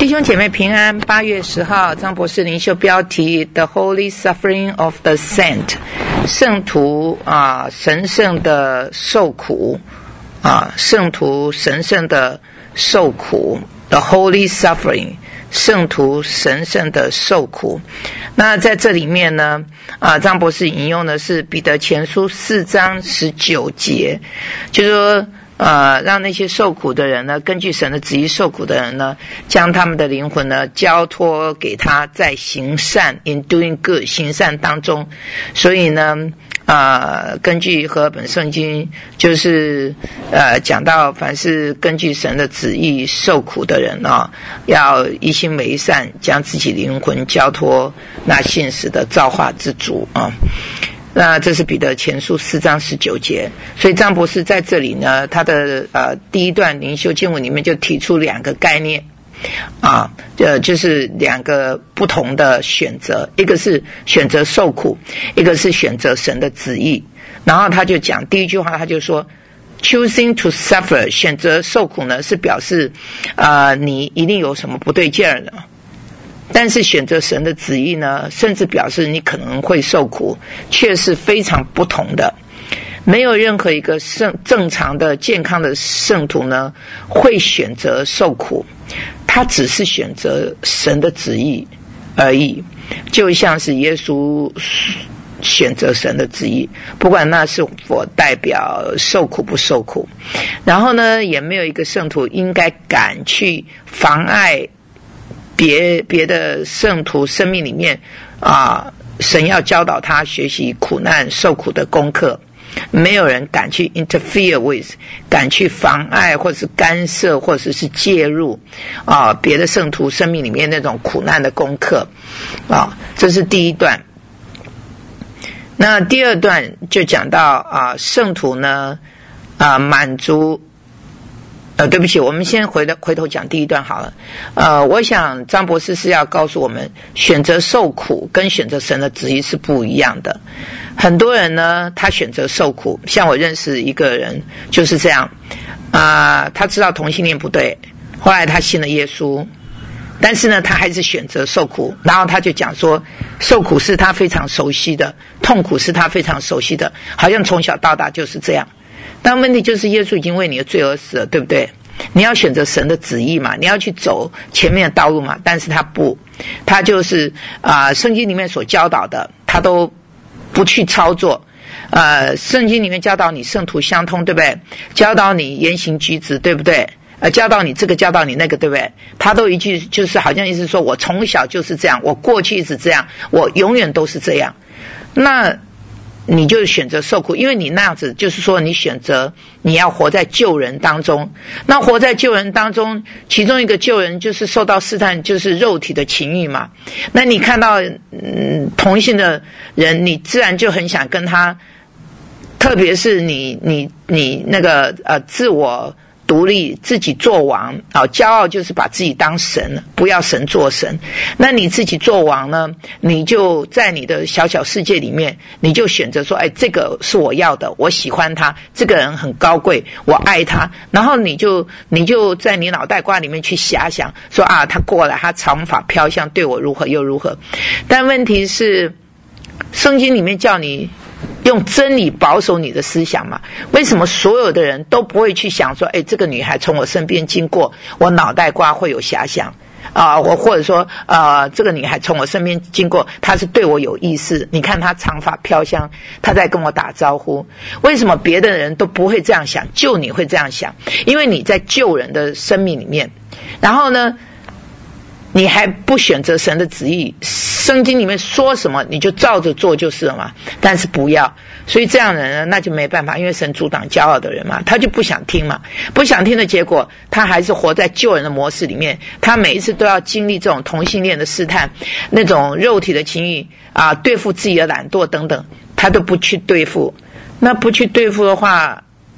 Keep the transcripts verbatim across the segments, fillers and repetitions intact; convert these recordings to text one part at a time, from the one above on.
兄姐妹平安。八月十号，张博士灵修标题 The Holy Suffering of the Saint， 圣徒啊，神圣的受苦啊，圣徒神圣的受苦 The Holy Suffering， 圣徒神圣的受苦。那在这里面呢，啊，张博士引用的是彼得前书四章十九节，就是说呃，让那些受苦的人呢，根据神的旨意受苦的人呢，将他们的灵魂呢交托给他，在行善 in doing good 行善当中。所以呢，呃，根据和合本圣经，就是呃讲到，凡是根据神的旨意受苦的人啊，要一心为善，将自己灵魂交托那信实的造化之主啊。那这是彼得前书四章十九节，所以张博士在这里呢，他的呃第一段灵修经文里面就提出两个概念啊，呃就是两个不同的选择，一个是选择受苦，一个是选择神的旨意。然后他就讲第一句话，他就说 choosing to suffer， 选择受苦呢是表示呃你一定有什么不对劲儿的。但是选择神的旨意呢，甚至表示你可能会受苦，却是非常不同的。没有任何一个圣正常的健康的圣徒呢会选择受苦，他只是选择神的旨意而已，就像是耶稣选择神的旨意，不管那是否代表受苦不受苦。然后呢，也没有一个圣徒应该敢去妨碍别别的圣徒生命里面啊，神要教导他学习苦难受苦的功课，没有人敢去 interfere with， 敢去妨碍或是干涉或者是介入啊别的圣徒生命里面那种苦难的功课啊，这是第一段。那第二段就讲到啊，圣徒呢啊满足。呃，对不起，我们先回头回头讲第一段好了。呃，我想张博士是要告诉我们，选择受苦跟选择神的旨意是不一样的。很多人呢，他选择受苦，像我认识一个人就是这样啊、呃，他知道同性恋不对，后来他信了耶稣，但是呢，他还是选择受苦。然后他就讲说，受苦是他非常熟悉的，痛苦是他非常熟悉的，好像从小到大就是这样。但问题就是耶稣已经为你的罪而死了，对不对？你要选择神的旨意嘛，你要去走前面的道路嘛。但是他不，他就是啊、呃，圣经里面所教导的，他都不去操作。呃，圣经里面教导你圣徒相通，对不对？教导你言行举止，对不对？呃，教导你这个，教导你那个，对不对？他都一句就是好像意思说，我从小就是这样，我过去是这样，我永远都是这样。那你就选择受苦，因为你那样子就是说你选择你要活在救人当中。那活在救人当中，其中一个救人就是受到试探，就是肉体的情欲嘛。那你看到嗯同性的人，你自然就很想跟他，特别是你你你那个呃自我独立，自己做王啊，骄傲就是把自己当神，不要神做神。那你自己做王呢，你就在你的小小世界里面，你就选择说，哎，这个是我要的，我喜欢他，这个人很高贵，我爱他。然后你就你就在你脑袋瓜里面去遐想，说啊，他过来，他长发飘香，对我如何又如何。但问题是，圣经里面叫你用真理保守你的思想嘛？为什么所有的人都不会去想说，哎，这个女孩从我身边经过，我脑袋瓜会有遐想啊、呃？我或者说，呃，这个女孩从我身边经过，她是对我有意思。你看她长发飘香，她在跟我打招呼。为什么别的人都不会这样想，就你会这样想？因为你在救人的生命里面，然后呢，你还不选择神的旨意，圣经里面说什么你就照着做就是了嘛。但是不要，所以这样的人呢，那就没办法，因为神阻挡骄傲的人嘛，他就不想听嘛，不想听的结果，他还是活在救人的模式里面，他每一次都要经历这种同性恋的试探，那种肉体的情欲啊，对付自己的懒惰等等，他都不去对付。那不去对付的话，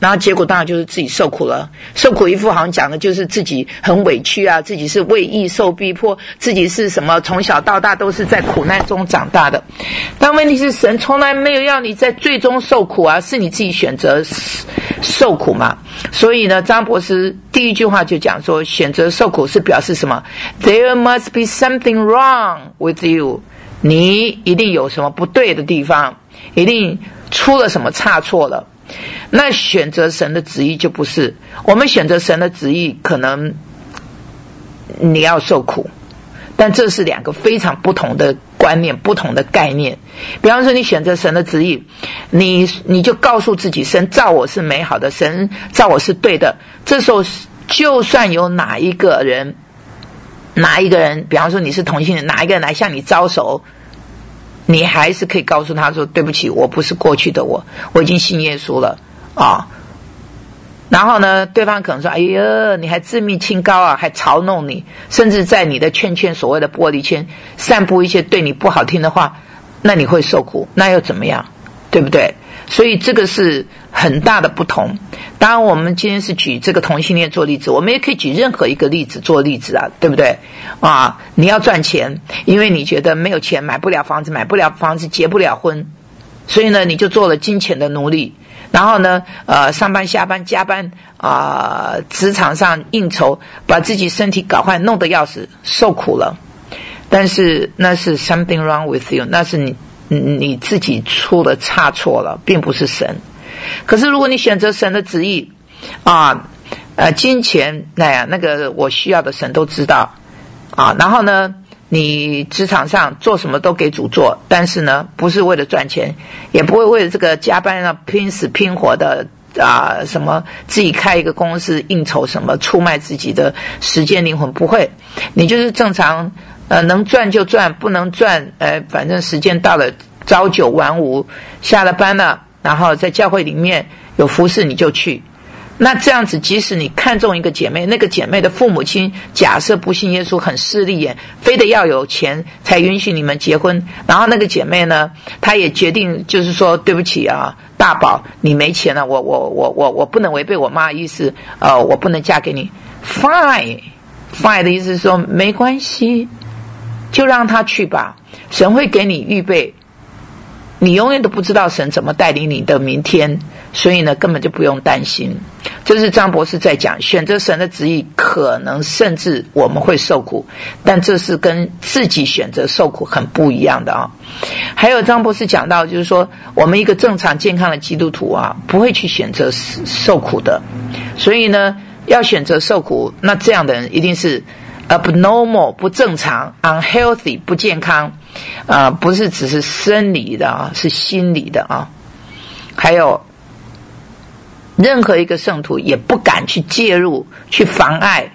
然后结果当然就是自己受苦了。受苦一副好像讲的就是自己很委屈啊，自己是为义受逼迫，自己是什么从小到大都是在苦难中长大的。但问题是神从来没有要你在最终受苦啊，是你自己选择受苦嘛。所以呢，张博士第一句话就讲说，选择受苦是表示什么？ There must be something wrong with you， 你一定有什么不对的地方，一定出了什么差错了。那选择神的旨意就不是，我们选择神的旨意可能你要受苦，但这是两个非常不同的观念，不同的概念。比方说你选择神的旨意，你你就告诉自己神造我是美好的，神造我是对的。这时候就算有哪一个人哪一个人比方说你是同性恋，哪一个人来向你招手，你还是可以告诉他说对不起，我不是过去的我，我已经信耶稣了啊。然后呢，对方可能说哎呀你还自命清高啊，还嘲弄你，甚至在你的圈圈所谓的玻璃圈散布一些对你不好听的话，那你会受苦，那又怎么样，对不对？所以这个是很大的不同。当然我们今天是举这个同性恋做例子，我们也可以举任何一个例子做例子啊，对不对啊？你要赚钱，因为你觉得没有钱买不了房子，买不了房子结不了婚，所以呢你就做了金钱的奴隶，然后呢呃上班下班加班啊、呃，职场上应酬，把自己身体搞坏，弄得要死，受苦了。但是那是 something wrong with you， 那是你你自己出了差错了，并不是神。可是如果你选择神的旨意啊，呃，金钱那样那个我需要的神都知道啊，然后呢你职场上做什么都给主做，但是呢不是为了赚钱，也不会为了这个加班啊拼死拼活的啊什么自己开一个公司应酬什么出卖自己的时间灵魂，不会，你就是正常呃能赚就赚，不能赚呃反正时间到了朝九晚五，下了班了，然后在教会里面有服事你就去。那这样子即使你看中一个姐妹，那个姐妹的父母亲假设不信耶稣，很势利眼，非得要有钱才允许你们结婚，然后那个姐妹呢她也决定就是说对不起啊大宝你没钱了，我我我我我不能违背我妈的意思，呃我不能嫁给你。 Fine Fine 的意思是说没关系，就让他去吧，神会给你预备，你永远都不知道神怎么带领你的明天，所以呢根本就不用担心。这是张博士在讲，选择神的旨意可能甚至我们会受苦，但这是跟自己选择受苦很不一样的啊。还有张博士讲到就是说我们一个正常健康的基督徒啊不会去选择受苦的，所以呢要选择受苦，那这样的人一定是 abnormal 不正常， unhealthy 不健康啊、呃，不是只是生理的啊，是心理的啊。还有任何一个圣徒也不敢去介入去妨碍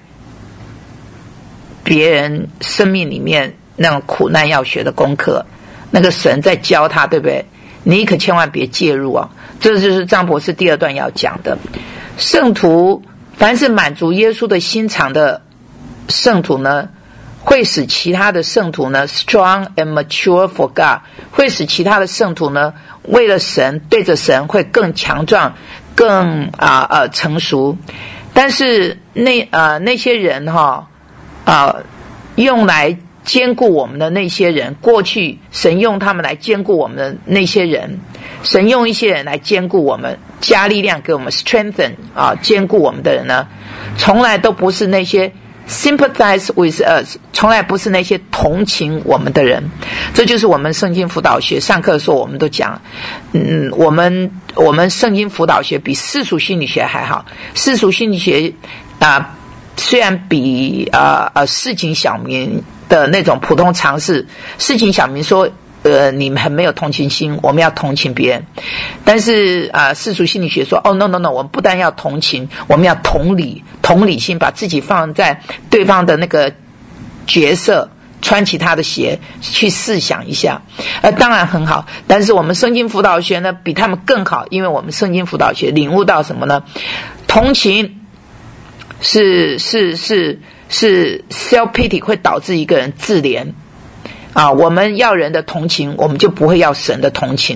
别人生命里面那种苦难要学的功课，那个神在教他，对不对？你可千万别介入啊。这就是张博士第二段要讲的。圣徒凡是满足耶稣的心肠的圣徒呢，会使其他的圣徒呢 strong and mature for God， 会使其他的圣徒呢为了神对着神会更强壮更啊呃成熟。但是那呃那些人哈啊、呃、用来兼顾我们的那些人，过去神用他们来兼顾我们的那些人，神用一些人来兼顾我们，加力量给我们 strengthen 啊兼顾我们的人呢，从来都不是那些sympathize with us， 从来不是那些同情我们的人。这就是我们圣经辅导学上课的时候我们都讲，嗯，我们我们圣经辅导学比世俗心理学还好。世俗心理学啊、呃，虽然比啊呃市井小民的那种普通常识，市井小民说呃，你们很没有同情心，我们要同情别人。但是啊、呃，世俗心理学说，哦 ，no no no， 我们不但要同情，我们要同理，同理心，把自己放在对方的那个角色，穿起他的鞋，去试想一下。呃，当然很好，但是我们圣经辅导学呢，比他们更好，因为我们圣经辅导学领悟到什么呢？同情是是是是 self pity 会导致一个人自怜。啊，我们要人的同情，我们就不会要神的同情了。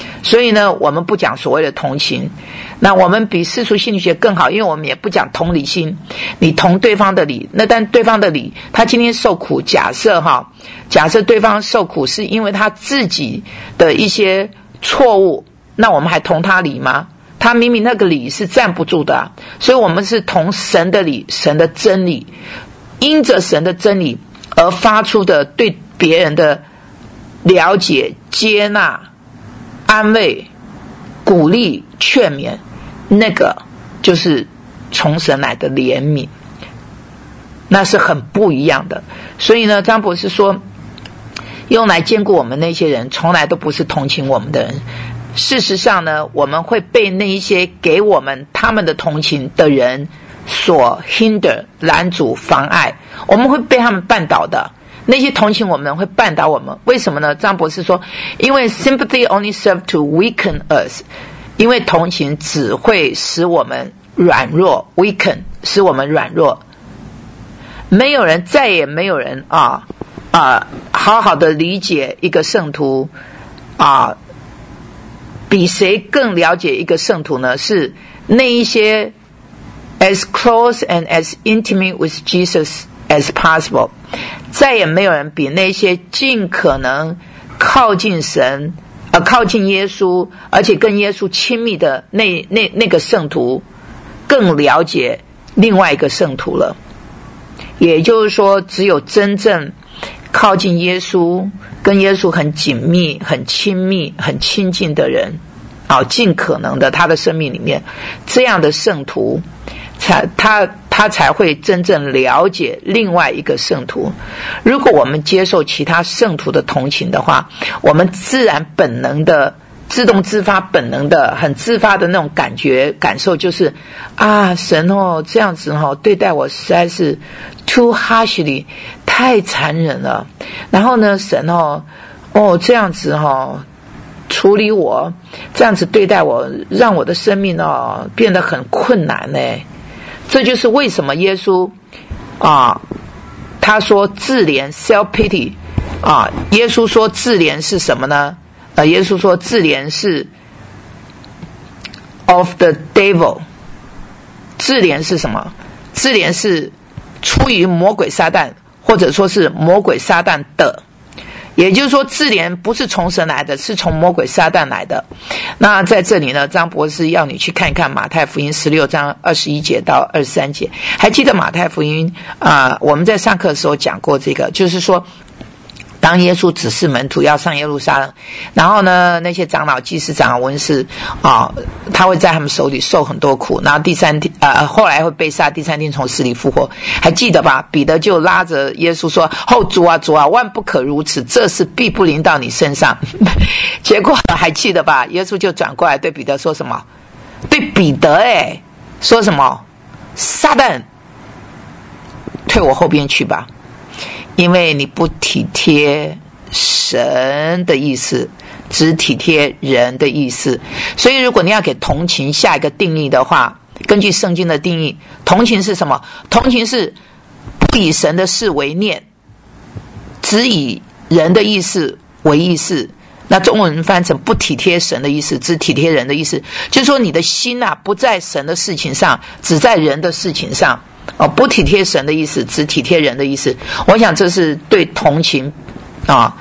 所以呢，我们不讲所谓的同情。那我们比世俗心理学更好，因为我们也不讲同理心。你同对方的理，那但对方的理，他今天受苦，假设哈，假设对方受苦是因为他自己的一些错误，那我们还同他理吗？他明明那个理是站不住的啊，所以我们是同神的理，神的真理，因着神的真理而发出的对别人的了解、接纳、安慰、鼓励、劝勉，那个就是从神来的怜悯，那是很不一样的。所以呢，张博士说，用来兼顾我们那些人，从来都不是同情我们的人。事实上呢，我们会被那一些给我们他们的同情的人所 hinder 拦阻妨碍，我们会被他们绊倒的。那些同情我们的人会绊倒我们，为什么呢？张博士说，因为 sympathy only serve to weaken us， 因为同情只会使我们软弱 weaken 使我们软弱。没有人，再也没有人啊啊好好的理解一个圣徒啊，比谁更了解一个圣徒呢？是那一些 as close and as intimate with Jesus as possible， 再也没有人比那些尽可能靠近神呃，靠近耶稣，而且跟耶稣亲密的那那那个圣徒更了解另外一个圣徒了。也就是说，只有真正靠近耶稣，跟耶稣很紧密、很亲密、很亲近的人，啊，尽可能的他的生命里面，这样的圣徒，才他他才会真正了解另外一个圣徒。如果我们接受其他圣徒的同情的话，我们自然本能的、自动自发、本能的、很自发的那种感觉感受，就是啊，神哦，这样子哦对待我实在是 too harshly， 太残忍了。然后呢，神哦，哦这样子哦处理我，这样子对待我，让我的生命哦变得很困难呢。这就是为什么耶稣啊，他说自怜 self pity 啊，耶稣说自怜是什么呢？呃，耶稣说自怜是 of the devil， 自怜是什么？自怜是出于魔鬼撒旦，或者说是魔鬼撒旦的。也就是说，自怜不是从神来的，是从魔鬼撒旦来的。那在这里呢，张博士要你去看一看马太福音十六章二十一节到二十三节。还记得马太福音啊、呃？我们在上课的时候讲过这个，就是说，当耶稣指示门徒要上耶路撒冷，然后呢，那些长老、祭司长、文士啊，他会在他们手里受很多苦，然后第三天呃，后来会被杀，第三天从死里复活。还记得吧？彼得就拉着耶稣说：“哦，主啊，主啊，万不可如此，这事必不临到你身上。”结果还记得吧？耶稣就转过来对彼得说什么？对彼得哎，说什么？撒旦，退我后边去吧。因为你不体贴神的意思，只体贴人的意思。所以如果你要给同情下一个定义的话，根据圣经的定义，同情是什么？同情是不以神的事为念，只以人的意思为意思。那中文翻成不体贴神的意思，只体贴人的意思，就是说你的心啊不在神的事情上，只在人的事情上。哦，不体贴神的意思，只体贴人的意思。我想这是对同情啊、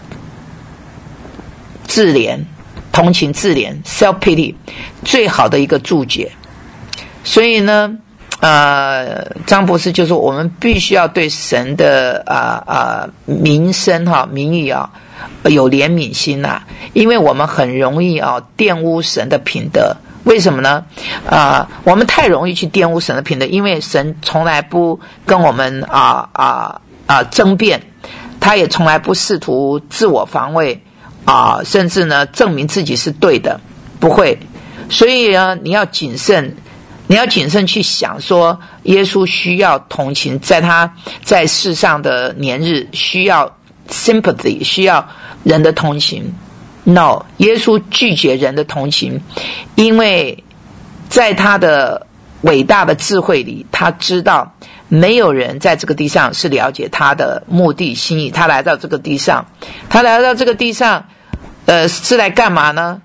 自怜、同情自怜 self pity 最好的一个注解。所以呢，呃，张博士就说，我们必须要对神的啊啊、呃、名声哈、名誉啊有怜悯心呐、啊，因为我们很容易啊玷污神的品德。为什么呢？啊、呃，我们太容易去玷污神的品德，因为神从来不跟我们啊啊啊争辩，他也从来不试图自我防卫啊、呃，甚至呢证明自己是对的，不会。所以呢，你要谨慎，你要谨慎去想说，耶稣需要同情，在他在世上的年日需要 sympathy， 需要人的同情。No， 耶稣拒绝人的同情，因为在他的伟大的智慧里，他知道没有人在这个地上是了解他的目的心意。他来到这个地上，他来到这个地上，呃，是来干嘛呢？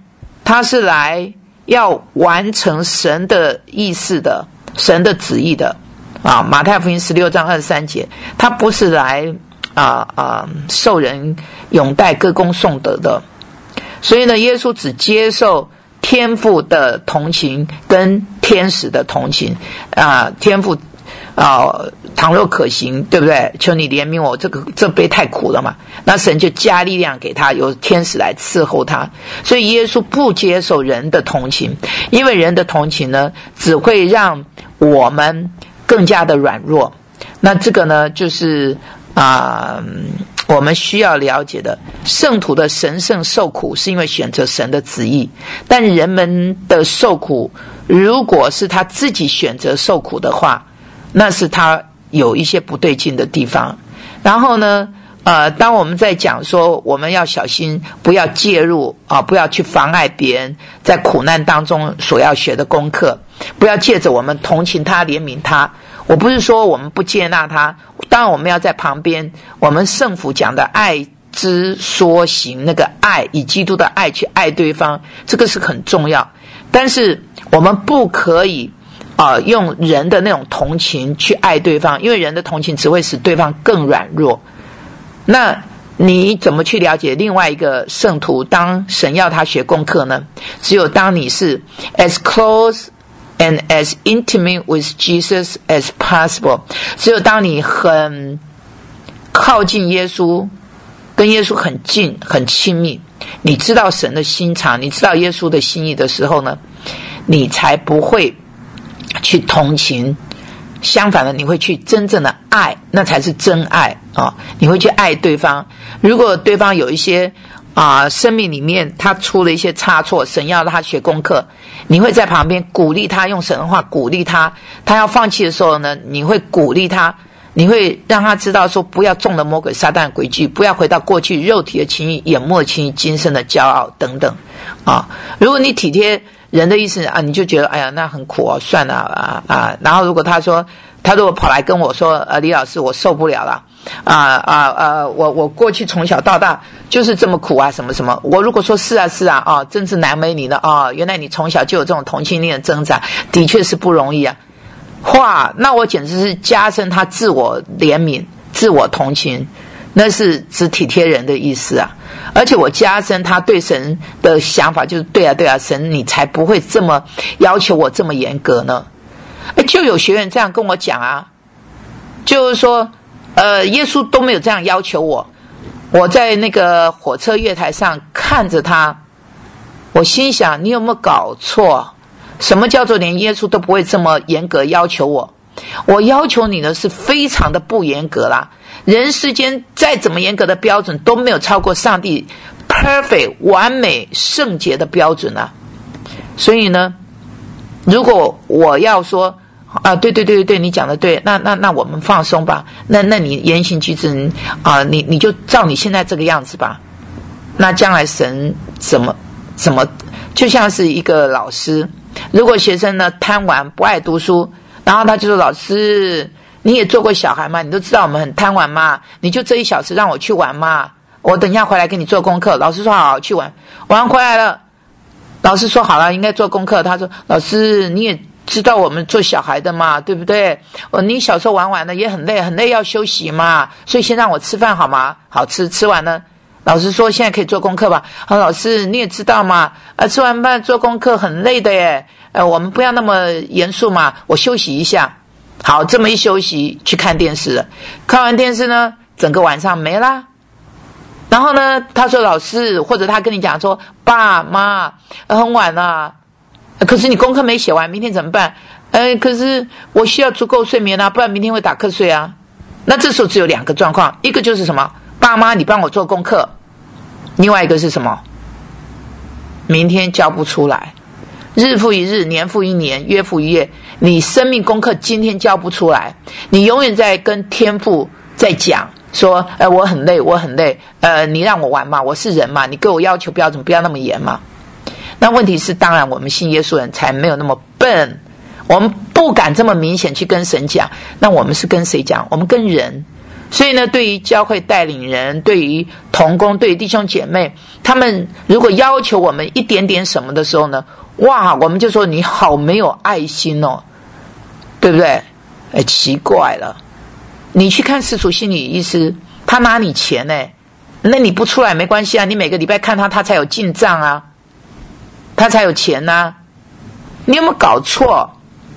他是来要完成神的意思的，神的旨意的啊。马太福音十六章二十三节，他不是来啊啊受人拥戴歌功颂德的。所以呢，耶稣只接受天父的同情跟天使的同情啊，天父啊，倘若可行，对不对？求你怜悯我，这个这杯太苦了嘛。那神就加力量给他，由天使来伺候他。所以耶稣不接受人的同情，因为人的同情呢，只会让我们更加的软弱。那这个呢，就是啊、呃，我们需要了解的。圣徒的神圣受苦是因为选择神的旨意，但人们的受苦，如果是他自己选择受苦的话，那是他有一些不对劲的地方。然后呢，呃，当我们在讲说我们要小心，不要介入啊，不要去妨碍别人在苦难当中所要学的功课，不要借着我们同情他、怜悯他。我不是说我们不接纳他，当然我们要在旁边，我们圣父讲的爱之说行，那个爱以基督的爱去爱对方，这个是很重要。但是我们不可以啊、呃，用人的那种同情去爱对方，因为人的同情只会使对方更软弱。那你怎么去了解另外一个圣徒？当神要他学功课呢？只有当你是 as close and as intimate with Jesus as possible， 只有当你很靠近耶稣，跟耶稣很近很亲密，你知道神的心肠，你知道耶稣的心意的时候呢，你才不会去同情，相反的，你会去真正的爱，那才是真爱啊！你会去爱对方。如果对方有一些啊、呃，生命里面他出了一些差错，神要他学功课，你会在旁边鼓励他，用神的话鼓励他。他要放弃的时候呢，你会鼓励他，你会让他知道说，不要中了魔鬼撒旦诡计，不要回到过去肉体的情欲、眼目的情欲、今生的骄傲等等啊。如果你体贴人的意思啊，你就觉得哎呀那很苦哦，算了啊啊。然后如果他说，他如果跑来跟我说，呃，李老师我受不了了。啊啊啊！我我过去从小到大就是这么苦啊，什么什么。我如果说是啊是啊啊，真是难为你了啊！原来你从小就有这种同情心的挣扎，的确是不容易啊。哇，那我简直是加深他自我怜悯、自我同情，那是只体贴人的意思啊。而且我加深他对神的想法，就是对啊对啊，神你才不会这么要求我这么严格呢。哎，就有学员这样跟我讲啊，就是说。呃，耶稣都没有这样要求我。我在那个火车月台上看着他，我心想，你有没有搞错？什么叫做连耶稣都不会这么严格要求我？我要求你的是非常的不严格啦。人世间再怎么严格的标准都没有超过上帝 perfect 完美圣洁的标准啊。所以呢，如果我要说啊，对对对对，你讲的对，那那那我们放松吧，那那你言行举止啊，你你就照你现在这个样子吧。那将来神怎么怎么，就像是一个老师，如果学生呢贪玩不爱读书，然后他就说老师，你也做过小孩嘛，你都知道我们很贪玩嘛，你就这一小时让我去玩嘛，我等一下回来给你做功课。老师说好，好去玩，玩回来了，老师说好了应该做功课，他说老师你也知道我们做小孩的嘛，对不对？哦，你小时候玩完了也很累，很累要休息嘛，所以先让我吃饭好吗？好吃，吃完了，老师说现在可以做功课吧？好，老师你也知道嘛，呃，吃完饭做功课很累的耶，呃，我们不要那么严肃嘛，我休息一下。好，这么一休息去看电视了，看完电视呢，整个晚上没啦。然后呢，他说老师，或者他跟你讲说爸妈很晚了。可是你功课没写完，明天怎么办？呃，可是我需要足够睡眠啊，不然明天会打瞌睡啊。那这时候只有两个状况，一个就是什么？爸妈你帮我做功课，另外一个是什么？明天交不出来，日复一日，年复一年，月复一月，你生命功课今天交不出来，你永远在跟天父在讲说，呃，我很累，我很累，呃，你让我玩嘛，我是人嘛，你给我要求标准不要那么严嘛。那问题是，当然我们信耶稣人才没有那么笨，我们不敢这么明显去跟神讲。那我们是跟谁讲？我们跟人。 所以呢，对于教会带领人，对于同工，对于弟兄姐妹，他们如果要求我们一点点什么的时候呢，哇，我们就说你好没有爱心哦，对不对？哎，奇怪了，你去看世俗心理医师，他拿你钱呢，那你不出来没关系啊，你每个礼拜看他，他才有进账啊，他才有钱啊，你有没有搞错？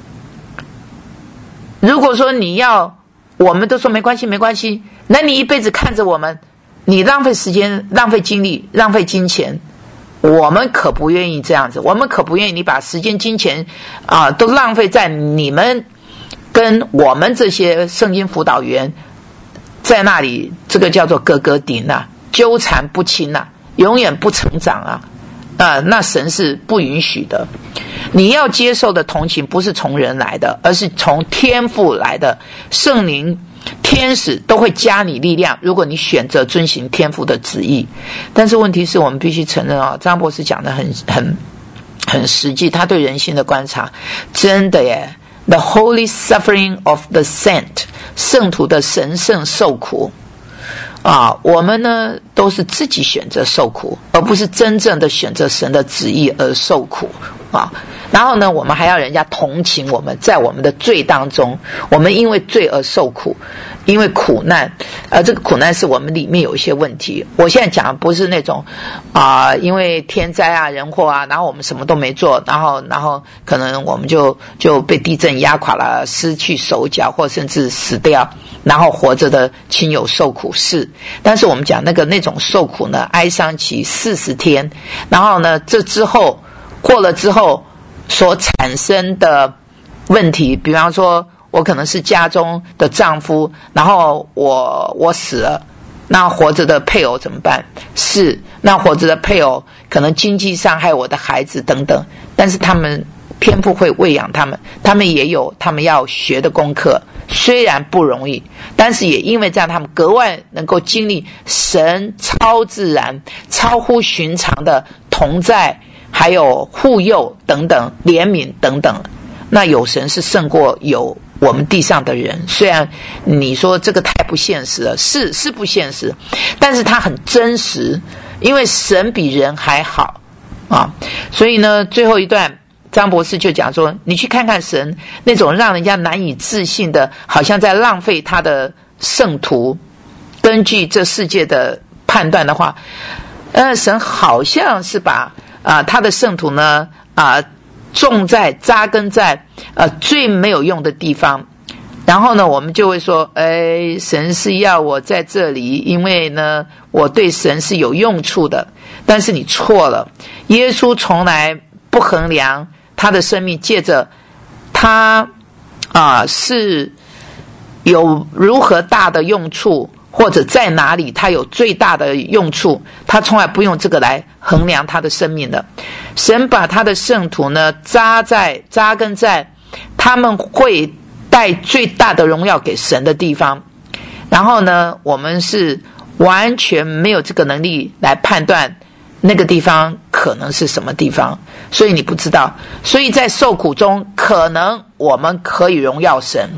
如果说你要，我们都说没关系没关系，那你一辈子看着我们，你浪费时间浪费精力浪费金钱，我们可不愿意这样子，我们可不愿意你把时间金钱啊、呃、都浪费在你们跟我们这些圣经辅导员在那里，这个叫做哥哥顶啊，纠缠不清啊，永远不成长啊，呃，那神是不允许的。你要接受的同情不是从人来的，而是从天父来的，圣灵天使都会加你力量，如果你选择遵行天父的旨意。但是问题是我们必须承认啊、哦，张博士讲的很很很实际，他对人心的观察真的耶。The holy suffering of the saint， 圣徒的神圣受苦啊，我们呢都是自己选择受苦，而不是真正的选择神的旨意而受苦啊。然后呢，我们还要人家同情我们，在我们的罪当中，我们因为罪而受苦，因为苦难，而这个苦难是我们里面有一些问题。我现在讲的不是那种啊、呃，因为天灾啊、人祸啊，然后我们什么都没做，然后然后可能我们就就被地震压垮了，失去手脚，或甚至死掉，然后活着的亲友受苦是。但是我们讲那个那种受苦呢，哀伤期四十天，然后呢，这之后过了之后所产生的问题，比方说我可能是家中的丈夫，然后我我死了，那活着的配偶怎么办？是，那活着的配偶可能经济上还有我的孩子等等，但是他们天父会喂养他们，他们也有他们要学的功课，虽然不容易，但是也因为这样，他们格外能够经历神超自然、超乎寻常的同在，还有护佑等等、怜悯等等。那有神是胜过有我们地上的人，虽然你说这个太不现实了，是是不现实，但是它很真实，因为神比人还好啊。所以呢，最后一段张博士就讲说，你去看看神那种让人家难以置信的，好像在浪费他的圣徒，根据这世界的判断的话，呃，神好像是把啊、呃、他的圣徒呢啊、呃、种在扎根在呃最没有用的地方，然后呢我们就会说，哎，神是要我在这里，因为呢我对神是有用处的。但是你错了，耶稣从来不衡量他的生命借着他啊、呃、是有如何大的用处，或者在哪里他有最大的用处，他从来不用这个来衡量他的生命的。神把他的圣徒呢扎在扎根在他们会带最大的荣耀给神的地方，然后呢我们是完全没有这个能力来判断那个地方可能是什么地方，所以你不知道。所以在受苦中可能我们可以荣耀神，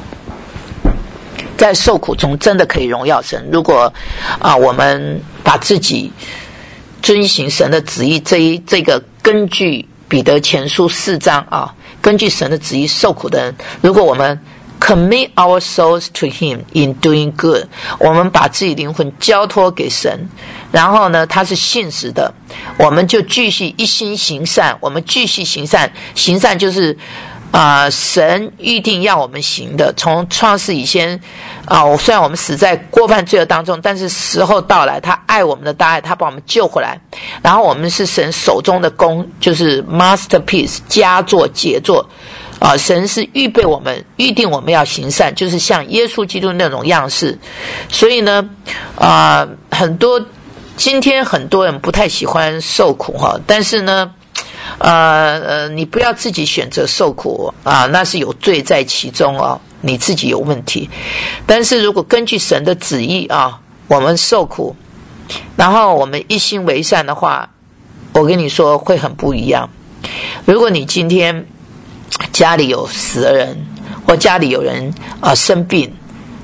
在受苦中真的可以荣耀神。如果啊、呃，我们把自己遵行神的旨意，这一这个根据彼得前书四章啊，根据神的旨意受苦的人，如果我们 commit our souls to him in doing good， 我们把自己灵魂交托给神，然后呢他是信实的，我们就继续一心行善，我们继续行善，行善就是啊、呃，神预定要我们行的，从创世以前啊、呃，虽然我们死在过犯罪恶当中，但是时候到来，他爱我们的大爱，他把我们救回来，然后我们是神手中的工，就是 masterpiece 佳作杰作啊、呃，神是预备我们，预定我们要行善，就是像耶稣基督那种样式。所以呢啊、呃，很多今天很多人不太喜欢受苦哈，但是呢呃呃，你不要自己选择受苦啊，那是有罪在其中啊，你自己有问题。但是如果根据神的旨意啊，我们受苦，然后我们一心为善的话，我跟你说会很不一样。如果你今天家里有死的人，或家里有人啊生病，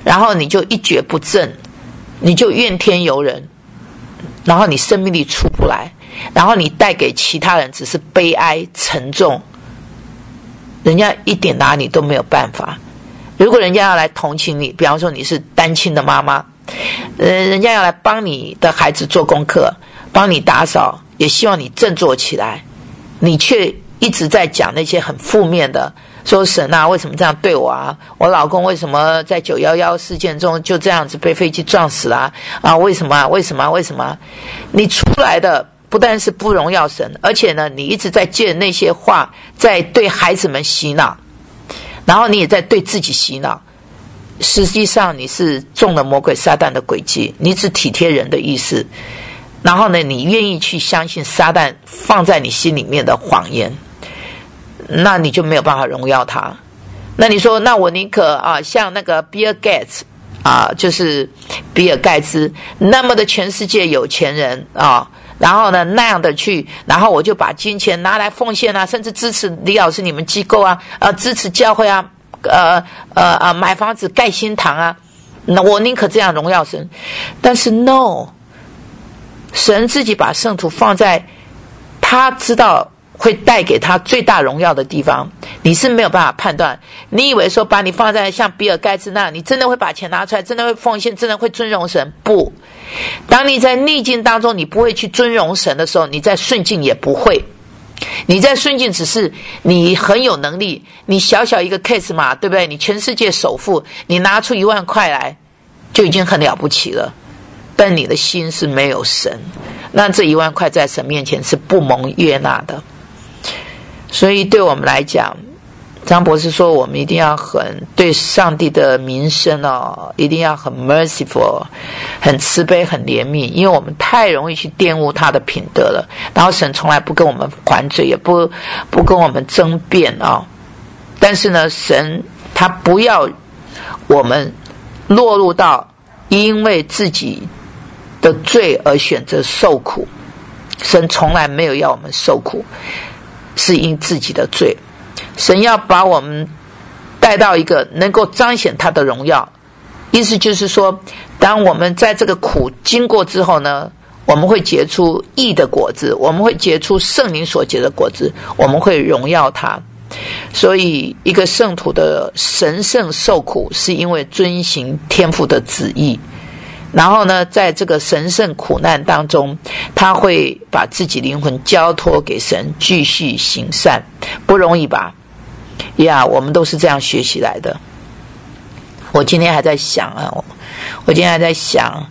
然后你就一蹶不振，你就怨天尤人，然后你生命力出不来，然后你带给其他人只是悲哀沉重，人家一点拿你都没有办法。如果人家要来同情你，比方说你是单亲的妈妈，呃，人家要来帮你的孩子做功课，帮你打扫，也希望你振作起来，你却一直在讲那些很负面的，说神啊为什么这样对我啊，我老公为什么在九一一事件中就这样子被飞机撞死了 啊, 啊为什么啊为什么啊为什么啊，你出来的不但是不荣耀神，而且呢你一直在借那些话在对孩子们洗脑，然后你也在对自己洗脑，实际上你是中了魔鬼撒旦的诡计，你只体贴人的意思，然后呢你愿意去相信撒旦放在你心里面的谎言，那你就没有办法荣耀他。那你说那我宁可啊像那个比尔盖茨啊，就是比尔盖茨那么的全世界有钱人啊，然后呢那样的去，然后我就把金钱拿来奉献啊，甚至支持李老师你们机构啊，呃支持教会啊，呃呃呃买房子盖新堂啊，那我宁可这样荣耀神。但是 no， 神自己把圣徒放在他知道会带给他最大荣耀的地方，你是没有办法判断。你以为说把你放在像比尔盖茨那样，你真的会把钱拿出来，真的会奉献，真的会尊荣神？不，当你在逆境当中你不会去尊荣神的时候，你在顺境也不会。你在顺境只是你很有能力，你小小一个 case 嘛，对不对？你全世界首富，你拿出一万块来就已经很了不起了，但你的心是没有神，那这一万块在神面前是不蒙悦纳的。所以对我们来讲，张博士说我们一定要很对上帝的名声哦，一定要很 merciful， 很慈悲很怜悯，因为我们太容易去玷污他的品德了，然后神从来不跟我们还嘴，也不不跟我们争辩哦。但是呢神他不要我们落入到因为自己的罪而选择受苦，神从来没有要我们受苦，是因自己的罪。神要把我们带到一个能够彰显他的荣耀，意思就是说当我们在这个苦经过之后呢，我们会结出义的果子，我们会结出圣灵所结的果子，我们会荣耀他。所以一个圣徒的神圣受苦是因为遵行天父的旨意，然后呢在这个神圣苦难当中，他会把自己灵魂交托给神，继续行善。不容易吧呀、yeah, 我们都是这样学习来的。我今天还在想啊，我今天还在想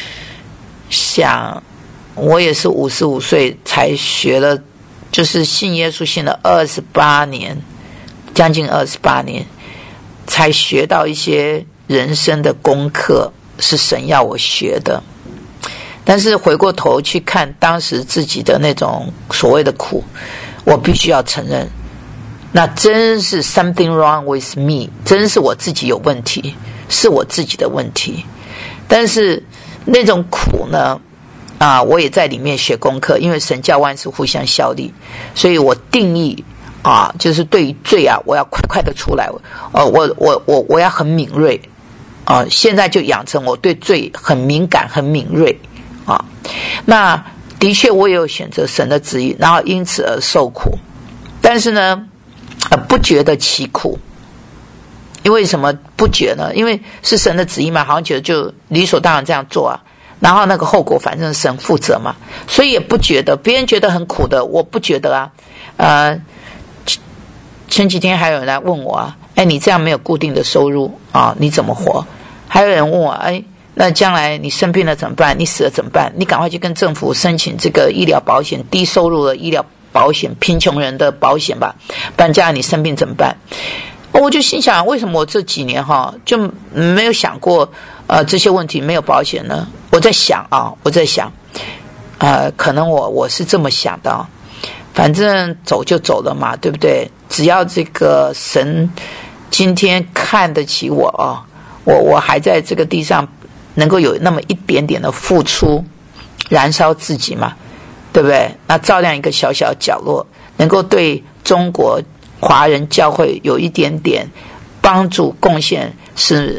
想我也是五十五岁才学了，就是信耶稣信了二十八年，将近二十八年才学到一些人生的功课，是神要我学的。但是回过头去看当时自己的那种所谓的苦，我必须要承认，那真是 something wrong with me， 真是我自己有问题，是我自己的问题。但是那种苦呢啊，我也在里面学功课，因为神叫万事互相效力，所以我定义啊，就是对于罪啊，我要快快的出来，呃，我我我我要很敏锐啊，现在就养成我对罪很敏感、很敏锐啊。那的确我也有选择神的旨意，然后因此而受苦，但是呢，呃，不觉得其苦。因为什么不觉呢？因为是神的旨意嘛，好像觉得就理所当然这样做啊。然后那个后果反正神负责嘛，所以也不觉得。别人觉得很苦的，我不觉得啊。呃，前几天还有人来问我啊，哎，你这样没有固定的收入啊，你怎么活？还有人问我，哎，那将来你生病了怎么办？你死了怎么办？你赶快去跟政府申请这个医疗保险，低收入的医疗保险，贫穷人的保险吧，不然将来你生病怎么办？我就心想，为什么我这几年哈就没有想过呃这些问题，没有保险呢？我在想啊，我在想，呃，可能我我是这么想的啊，反正走就走了嘛，对不对？只要这个神今天看得起我啊，我我还在这个地上能够有那么一点点的付出，燃烧自己嘛，对不对？那照亮一个小小角落，能够对中国华人教会有一点点帮助贡献，是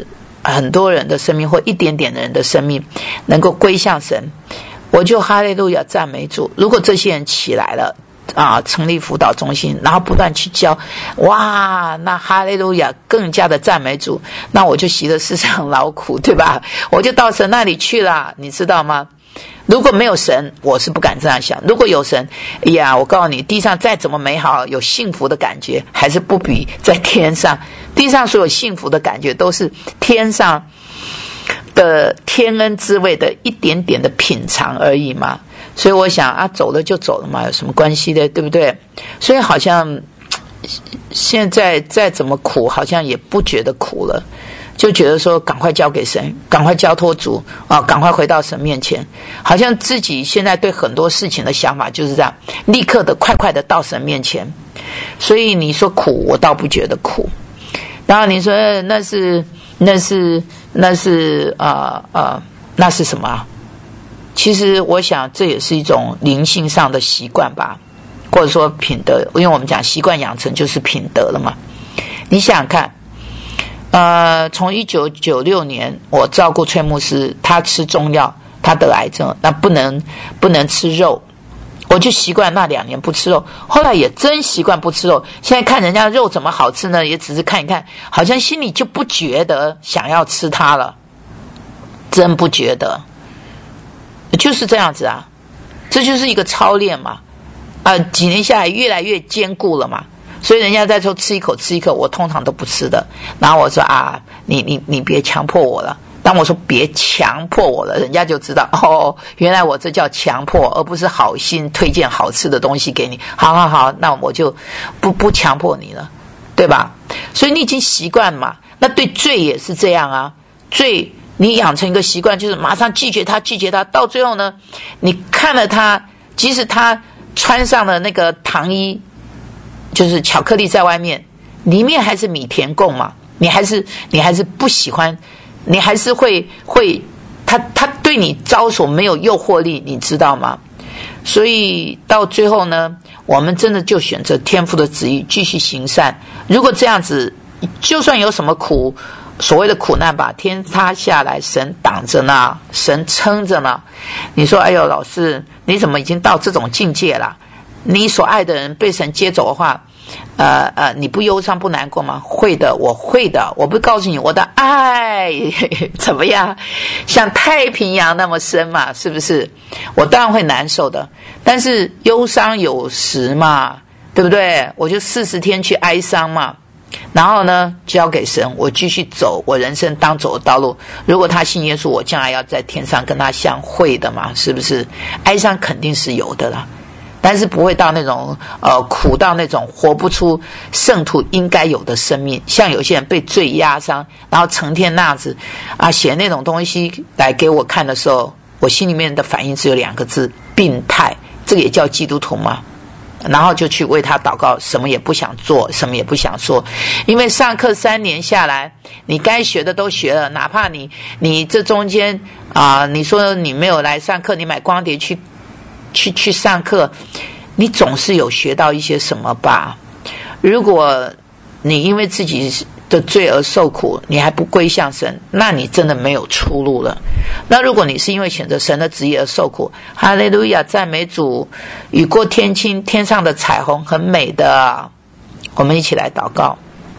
很多人的生命或一点点的人的生命能够归向神，我就哈利路亚赞美主。如果这些人起来了啊，成立辅导中心，然后不断去教，哇，那哈利路亚更加的赞美主，那我就习了世上劳苦，对吧？我就到神那里去了，你知道吗？如果没有神，我是不敢这样想。如果有神，哎呀，我告诉你，地上再怎么美好，有幸福的感觉，还是不比在天上。地上所有幸福的感觉，都是天上的天恩滋味的一点点的品尝而已嘛。所以我想啊，走了就走了嘛，有什么关系的，对不对？所以好像现在再怎么苦，好像也不觉得苦了。就觉得说赶快交给神，赶快交托主啊，赶快回到神面前，好像自己现在对很多事情的想法就是这样，立刻的快快的到神面前。所以你说苦，我倒不觉得苦。然后你说那是那是那是啊啊、呃呃、那是什么？其实我想这也是一种灵性上的习惯吧，或者说品德，因为我们讲习惯养成就是品德了嘛。你想想看。呃，从一九九六年，我照顾崔牧师，他吃中药，他得癌症，那不能不能吃肉，我就习惯那两年不吃肉。后来也真习惯不吃肉，现在看人家肉怎么好吃呢？也只是看一看，好像心里就不觉得想要吃它了，真不觉得，就是这样子啊，这就是一个操练嘛，啊、呃，几年下来越来越坚固了嘛。所以人家在说吃一口吃一口，我通常都不吃的。然后我说啊，你你你别强迫我了。当我说别强迫我了，人家就知道哦，原来我这叫强迫，而不是好心推荐好吃的东西给你。好好好，那我就不不强迫你了，对吧？所以你已经习惯了嘛。那对罪也是这样啊，罪你养成一个习惯，就是马上拒绝他，拒绝他，到最后呢，你看了他，即使他穿上了那个糖衣。就是巧克力在外面，里面还是米田共嘛，你还是你还是不喜欢，你还是会会他他对你招手没有诱惑力，你知道吗？所以到最后呢，我们真的就选择天父的旨意，继续行善。如果这样子，就算有什么苦，所谓的苦难吧，天塌下来，神挡着呢，神撑着呢。你说，哎呦，老师，你怎么已经到这种境界了？你所爱的人被神接走的话，呃呃，你不忧伤不难过吗？会的，我会的。我不告诉你我的爱怎么样，像太平洋那么深嘛，是不是？我当然会难受的，但是忧伤有时嘛，对不对？我就四十天去哀伤嘛，然后呢，交给神，我继续走我人生当走的道路。如果他信耶稣，我将来要在天上跟他相会的嘛，是不是？哀伤肯定是有的啦。但是不会到那种呃苦到那种活不出圣徒应该有的生命，像有些人被罪压伤，然后成天那样子啊写那种东西来给我看的时候，我心里面的反应只有两个字：病态。这个也叫基督徒吗？然后就去为他祷告，什么也不想做，什么也不想说，因为上课三年下来，你该学的都学了，哪怕你你这中间啊、呃，你说你没有来上课，你买光碟去。去去上课，你总是有学到一些什么吧？如果你因为自己的罪而受苦，你还不归向神，那你真的没有出路了。那如果你是因为选择神的旨意而受苦，哈利路亚，赞美主，雨过天晴，天上的彩虹很美的。我们一起来祷告。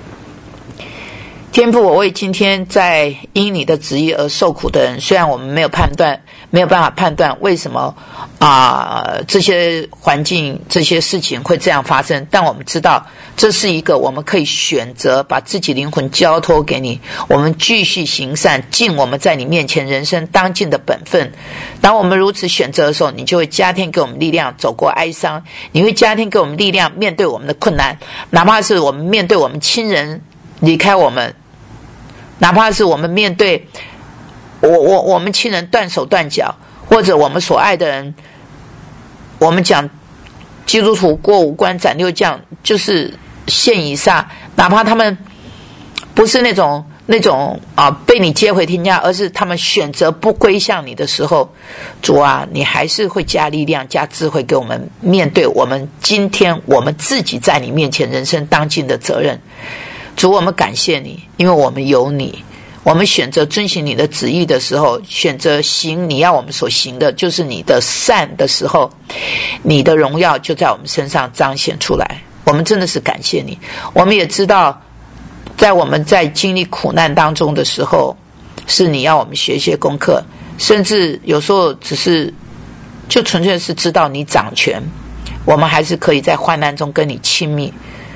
天父，我为今天在因你的旨意而受苦的人，虽然我们没有判断，没有办法判断为什么啊、呃、这些环境、这些事情会这样发生，但我们知道这是一个我们可以选择把自己灵魂交托给你，我们继续行善，尽我们在你面前人生当尽的本分。当我们如此选择的时候，你就会加添给我们力量走过哀伤，你会加添给我们力量面对我们的困难，哪怕是我们面对我们亲人离开我们，哪怕是我们面对我我我们亲人断手断脚，或者我们所爱的人，我们讲基督徒过五关斩六将，就是现以撒，哪怕他们不是那种那种啊被你接回天家，而是他们选择不归向你的时候，主啊，你还是会加力量加智慧给我们面对我们今天我们自己在你面前人生当尽的责任。主，我们感谢你，因为我们有你， 我们选择遵行你的旨意的时候，选择行你要我们所行的，就是你的善的时候，你的荣耀就在我们身上彰显出来。我们真的是感谢你。我们也知道，在我们在经历苦难当中的时候，是你要我们学一些功课，甚至有时候只是就纯粹是知道你掌权，我们还是可以在患难中跟你亲密，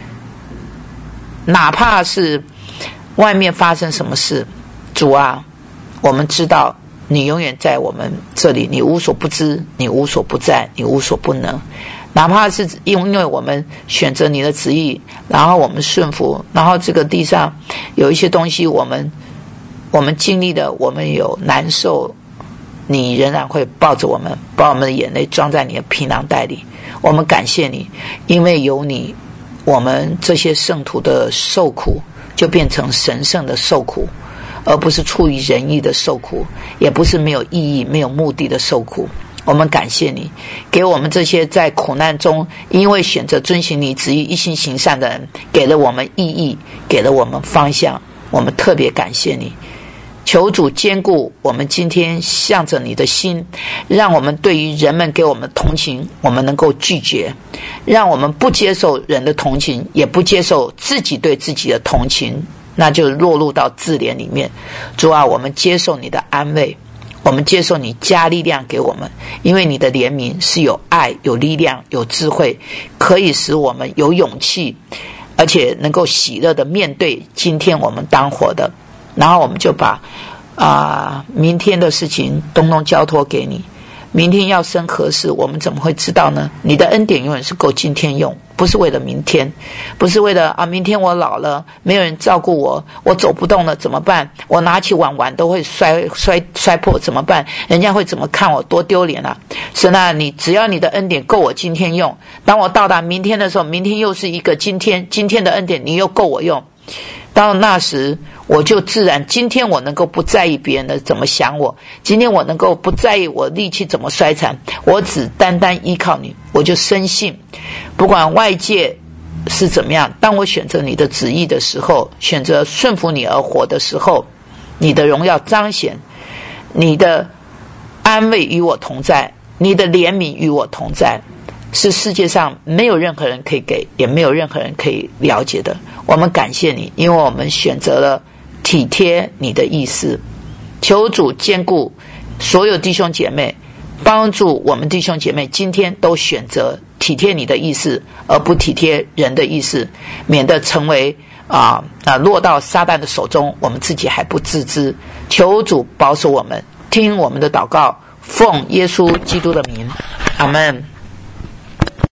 哪怕是外面发生什么事，主啊，我们知道你永远在我们这里，你无所不知，你无所不在，你无所不能。哪怕是因为我们选择你的旨意，然后我们顺服，然后这个地上有一些东西我们我们经历的，我们有难受，你仍然会抱着我们，把我们的眼泪装在你的皮囊袋里。我们感谢你，因为有你，我们这些圣徒的受苦就变成神圣的受苦，而不是出于仁义的受苦，也不是没有意义没有目的的受苦。我们感谢你，给我们这些在苦难中因为选择遵行你旨意一心行善的人，给了我们意义，给了我们方向。我们特别感谢你，求主坚固我们今天向着你的心，让我们对于人们给我们同情，我们能够拒绝，让我们不接受人的同情，也不接受自己对自己的同情，那就落入到自怜里面。主啊，我们接受你的安慰，我们接受你加力量给我们，因为你的怜悯是有爱有力量有智慧，可以使我们有勇气，而且能够喜乐的面对今天我们当活的。然后我们就把啊、呃、明天的事情通通交托给你。明天要生何事，我们怎么会知道呢？你的恩典永远是够今天用，不是为了明天，不是为了啊明天我老了没有人照顾我，我走不动了怎么办？我拿起碗碗都会摔摔摔破怎么办？人家会怎么看我？多丢脸啊！神啊，你只要你的恩典够我今天用，当我到达明天的时候，明天又是一个今天，今天的恩典你又够我用。到那时我就自然，今天我能够不在意别人的怎么想我，今天我能够不在意我力气怎么衰残，我只单单依靠你，我就深信不管外界是怎么样，当我选择你的旨意的时候，选择顺服你而活的时候，你的荣耀彰显，你的安慰与我同在，你的怜悯与我同在，是世界上没有任何人可以给，也没有任何人可以了解的。我们感谢你，因为我们选择了体贴你的意思。求主坚固所有弟兄姐妹，帮助我们弟兄姐妹今天都选择体贴你的意思，而不体贴人的意思，免得成为啊啊落到撒旦的手中，我们自己还不自知。求主保守我们，听我们的祷告，奉耶稣基督的名，阿们。